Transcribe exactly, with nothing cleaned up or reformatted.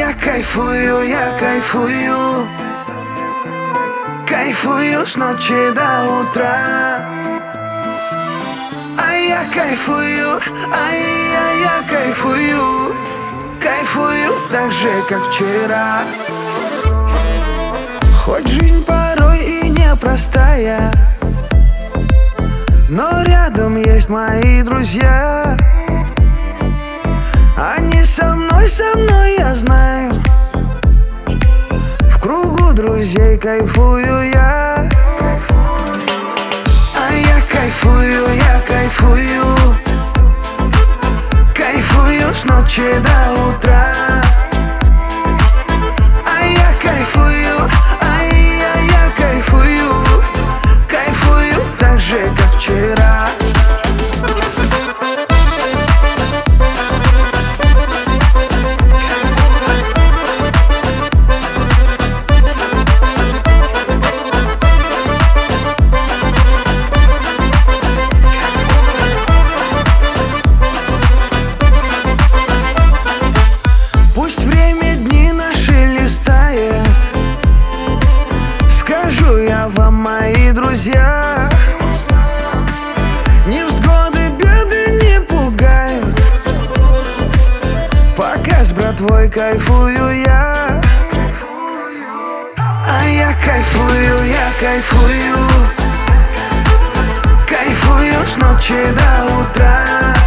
я кайфую, я кайфую, кайфую с ночи до утра. А я кайфую, а я, я кайфую, кайфую так же, как вчера. Хоть жизнь порой и непростая, но рядом есть мои друзья. Они со мной, со мной, я знаю. В кругу друзей кайфую я. А я кайфую, я кайфую, кайфую с ночи до утра. А я кайфую, а я, я кайфую, кайфую так же, как вчера. Скажу я вам, мои друзья, невзгоды, беды не пугают. Пока с братвой кайфую я. А я кайфую, я кайфую, кайфую с ночи до утра.